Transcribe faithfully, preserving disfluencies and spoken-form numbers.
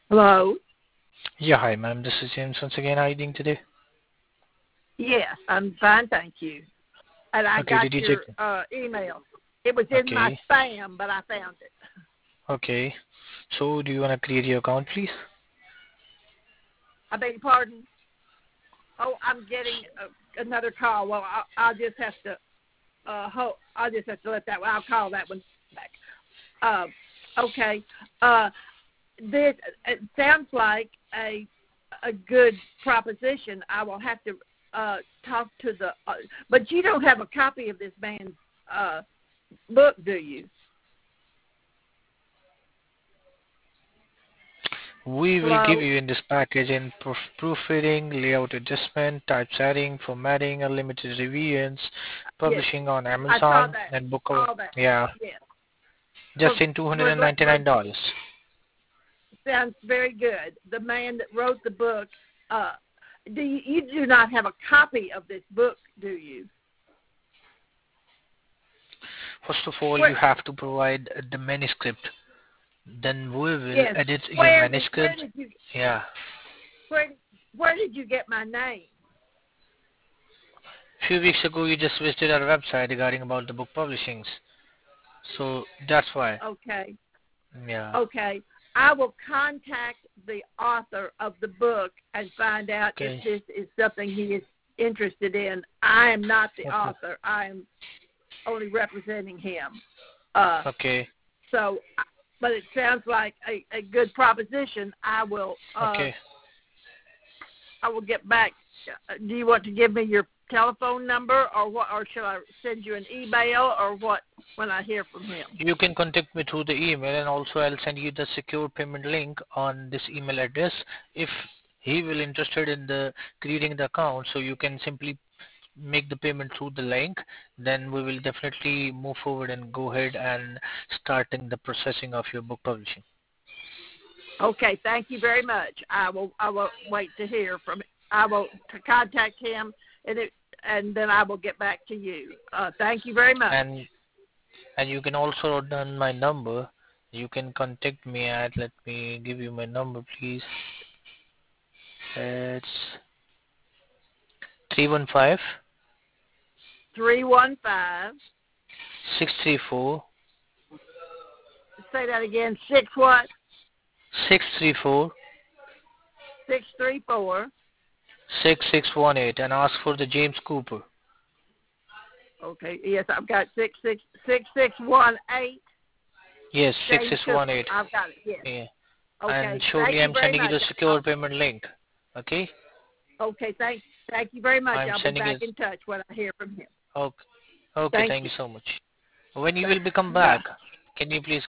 Hello? Yeah, hi ma'am. This is James once again. How are you doing today? Yes, I'm fine, thank you. And I Okay, got did you check? your uh, email. It was in my Okay, spam, but I found it. okay. So, do you want to create your account, please? I beg your pardon? Oh, I'm getting a, another call. Well, I'll, I'll just have to uh, ho- I'll just have to let that one. I'll call that one back. Uh, okay. Uh, this it sounds like a a good proposition. I will have to uh, talk to the. Uh, but you don't have a copy of this man's uh, book, do you? We will give Hello. you in this package in proof, proofreading, layout adjustment, typesetting, formatting, unlimited revisions, Yes, publishing on I saw Amazon, that. and book of, All that. yeah, Yes. For just in two hundred for and ninety-nine for dollars. sounds very good. The man that wrote the book. Uh, do you, you do not have a copy of this book, do you? First of all, Where? you have to provide the manuscript. Then we will Yes. edit your Where did where manuscript. did you Yeah. where where did you get my name? A few weeks ago, you just visited our website regarding about the book publishings. So that's why. Okay. Yeah. Okay. I will contact the author of the book and find out if Okay. this is something he is interested in. I am not the Okay. author. I am only representing him. Uh, Okay. so, but it sounds like a, a good proposition. I will. Uh, Okay. I will get back. Uh, Do you want to give me your telephone number, or what, or should I send you an email, or what? When I hear from him. You can contact me through the email, and also I'll send you the secure payment link on this email address. If he will interested in the creating the account, so you can simply make the payment through the link. Then we will definitely move forward and go ahead and starting the processing of your book publishing. Okay, thank you very much. I will. I will wait to hear from. I will to contact him, and it, and then I will get back to you. Uh, thank you very much. And and you can also note down my number. You can contact me at. Let me give you my number, please. It's three one five Three one five. six three four Say that again. Six what? six three four Six three four. six six one eight, and ask for the James Cooper. Okay. Yes, I've got six six six six one eight. Yes, James Cooper. six six one eight. I've got it. Yes. Yeah. And Okay. shortly Thank you I'm very sending you much. the I'll, secure payment link. Okay? okay. Thank thank you very much. I'm I'll be sending back you. in touch when I hear from him. Okay. Okay, Thank thank you. you so much. When you Thank, will become bye. back, can you please